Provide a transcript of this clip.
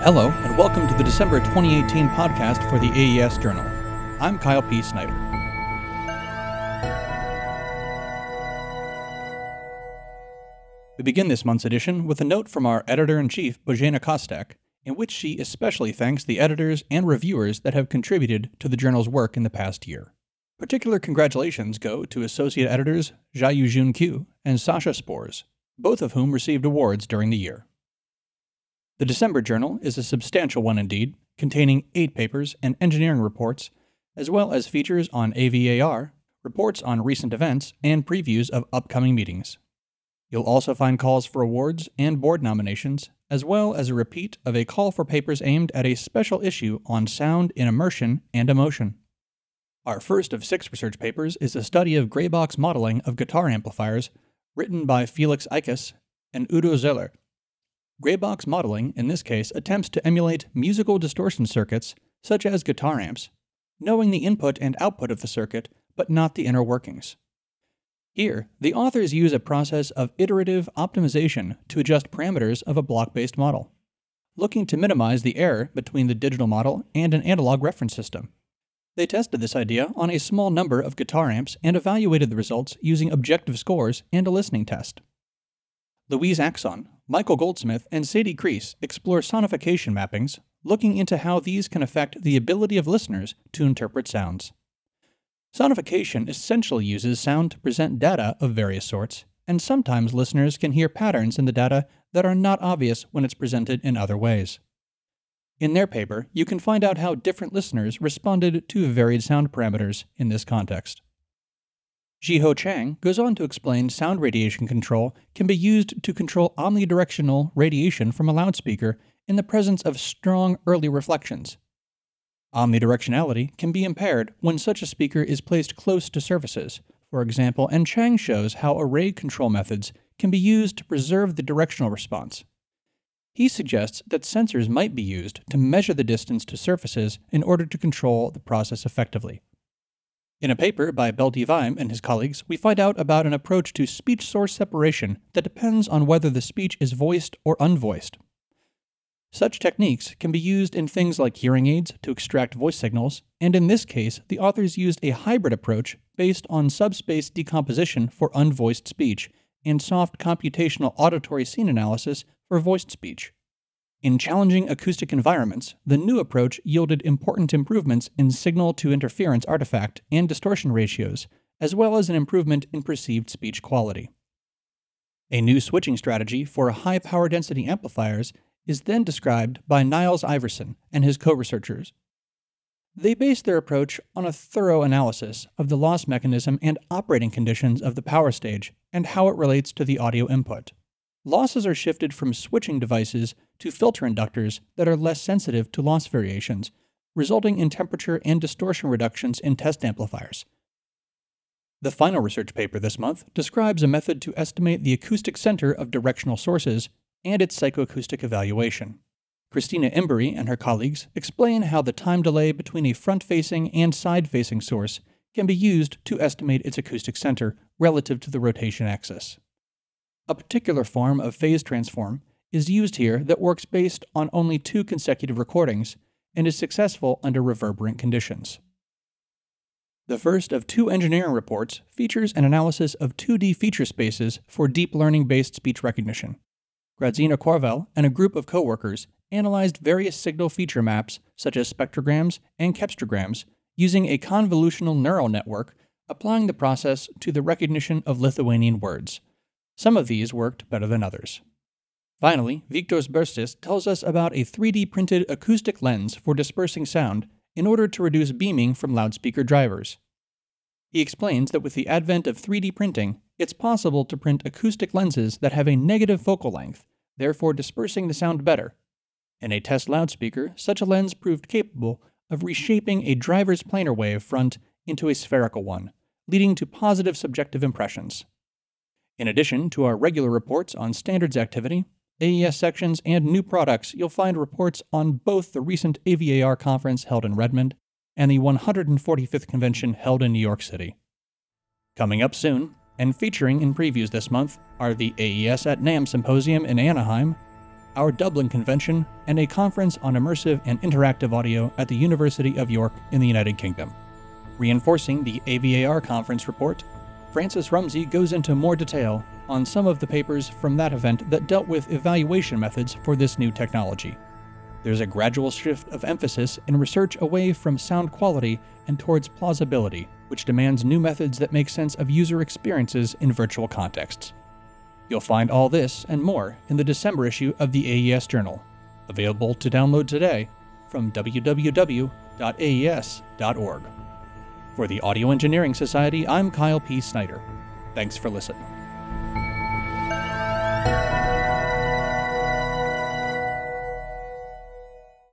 Hello, and welcome to the December 2018 podcast for the AES Journal. I'm Kyle P. Snyder. We begin this month's edition with a note from our editor-in-chief, Bozhena Kostek, in which she especially thanks the editors and reviewers that have contributed to the journal's work in the past year. Particular congratulations go to associate editors Jiayujun Q and Sasha Spores, both of whom received awards during the year. The December journal is a substantial one indeed, containing 8 papers and engineering reports, as well as features on AVAR, reports on recent events, and previews of upcoming meetings. You'll also find calls for awards and board nominations, as well as a repeat of a call for papers aimed at a special issue on sound in immersion and emotion. Our first of 6 research papers is a study of gray box modeling of guitar amplifiers, written by Felix Eikes and Udo Zeller. Gray box modeling, in this case, attempts to emulate musical distortion circuits, such as guitar amps, knowing the input and output of the circuit, but not the inner workings. Here, the authors use a process of iterative optimization to adjust parameters of a block-based model, looking to minimize the error between the digital model and an analog reference system. They tested this idea on a small number of guitar amps and evaluated the results using objective scores and a listening test. Louise Axon, Michael Goldsmith, and Sadie Crease explore sonification mappings, looking into how these can affect the ability of listeners to interpret sounds. Sonification essentially uses sound to present data of various sorts, and sometimes listeners can hear patterns in the data that are not obvious when it's presented in other ways. In their paper, you can find out how different listeners responded to varied sound parameters in this context. Jiho Chang goes on to explain sound radiation control can be used to control omnidirectional radiation from a loudspeaker in the presence of strong early reflections. Omnidirectionality can be impaired when such a speaker is placed close to surfaces, for example, and Chang shows how array control methods can be used to preserve the directional response. He suggests that sensors might be used to measure the distance to surfaces in order to control the process effectively. In a paper by Belty Weim and his colleagues, we find out about an approach to speech source separation that depends on whether the speech is voiced or unvoiced. Such techniques can be used in things like hearing aids to extract voice signals, and in this case, the authors used a hybrid approach based on subspace decomposition for unvoiced speech and soft computational auditory scene analysis for voiced speech. In challenging acoustic environments, the new approach yielded important improvements in signal-to-interference artifact and distortion ratios, as well as an improvement in perceived speech quality. A new switching strategy for high power density amplifiers is then described by Niles Iverson and his co-researchers. They based their approach on a thorough analysis of the loss mechanism and operating conditions of the power stage and how it relates to the audio input. Losses are shifted from switching devices to filter inductors that are less sensitive to loss variations, resulting in temperature and distortion reductions in test amplifiers. The final research paper this month describes a method to estimate the acoustic center of directional sources and its psychoacoustic evaluation. Christina Embury and her colleagues explain how the time delay between a front-facing and side-facing source can be used to estimate its acoustic center relative to the rotation axis. A particular form of phase transform is used here that works based on only 2 consecutive recordings and is successful under reverberant conditions. The first of 2 engineering reports features an analysis of 2D feature spaces for deep learning-based speech recognition. Grazina Corvel and a group of coworkers analyzed various signal feature maps such as spectrograms and cepstrograms using a convolutional neural network, applying the process to the recognition of Lithuanian words. Some of these worked better than others. Finally, Viktoras Birstis tells us about a 3D printed acoustic lens for dispersing sound in order to reduce beaming from loudspeaker drivers. He explains that with the advent of 3D printing, it's possible to print acoustic lenses that have a negative focal length, therefore dispersing the sound better. In a test loudspeaker, such a lens proved capable of reshaping a driver's planar wave front into a spherical one, leading to positive subjective impressions. In addition to our regular reports on standards activity, AES sections, and new products, you'll find reports on both the recent AVAR conference held in Redmond and the 145th convention held in New York City. Coming up soon, and featuring in previews this month, are the AES at NAMM Symposium in Anaheim, our Dublin Convention, and a conference on immersive and interactive audio at the University of York in the United Kingdom. Reinforcing the AVAR conference report, Francis Rumsey goes into more detail on some of the papers from that event that dealt with evaluation methods for this new technology. There's a gradual shift of emphasis in research away from sound quality and towards plausibility, which demands new methods that make sense of user experiences in virtual contexts. You'll find all this and more in the December issue of the AES Journal, available to download today from www.aes.org. For the Audio Engineering Society, I'm Kyle P. Snyder. Thanks for listening.